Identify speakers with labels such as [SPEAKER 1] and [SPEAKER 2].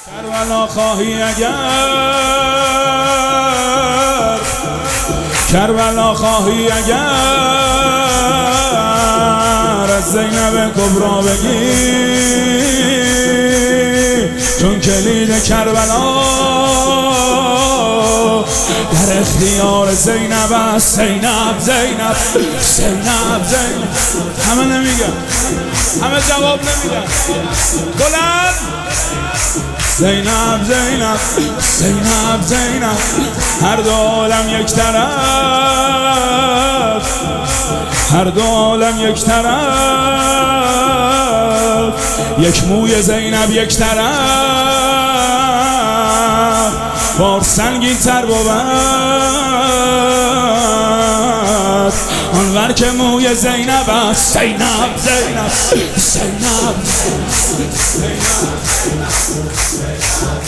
[SPEAKER 1] کربلا خواهی اگر، کربلا خواهی اگر، از زینب کبرا بگی، چون کلید کربلا در اختیار زینب است. زینب زینب زینب زینب. همه نمیگن، همه جواب نمیدن. بلند زینب زینب زینب زینب. هر دو عالم یک طرف، هر دو عالم یک طرف، یک موی زینب یک طرف، بار سنگین تر بود آنور که موی زینب است. زینب زینب زینب زینب.